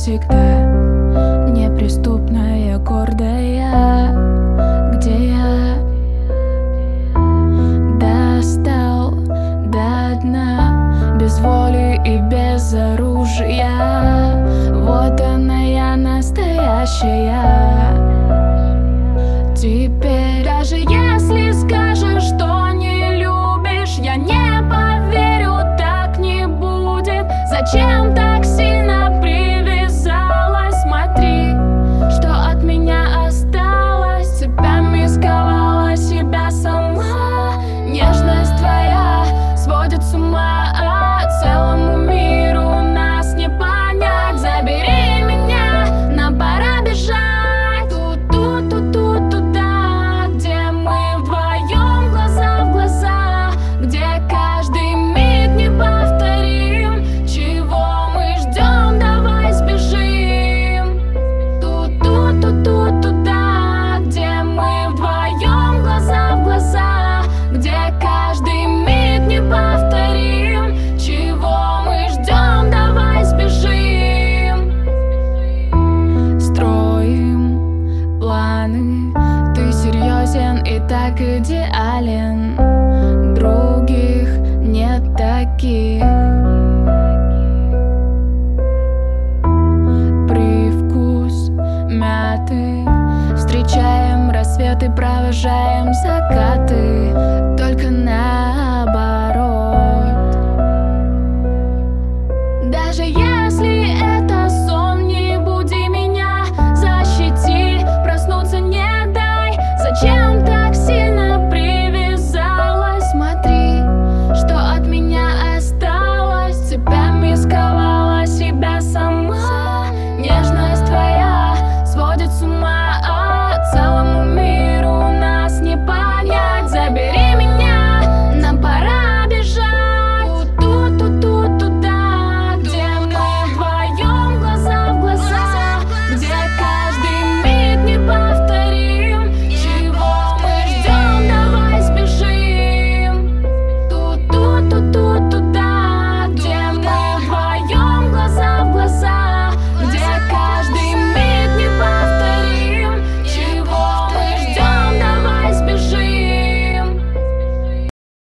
всегда неприступная, гордая. Где я достал до дна, без воли и без оружия. Вот она, я настоящая. Теперь даже если скажешь, что не любишь, я не поверю, так не будет. Зачем так сильно привязалась? Смотри, что от меня осталось. Цепями сковала себя сама. Нежность твоя сводит с ума. Целому миру нас не понять. Забери меня, нам пора бежать. Тут, туда, где мы вдвоем, глаза в глаза, где каждый миг неповторим. Чего мы ждем, давай сбежим. Тут, туда, где мы вдвоем, глаза в глаза, где каждый миг неповторим. Чего мы ждем, давай сбежим. Строим планы, ты серьезен и так идеален. Других нет таких. Привкус мяты, встречаем рассветы, провожаем закаты. Только на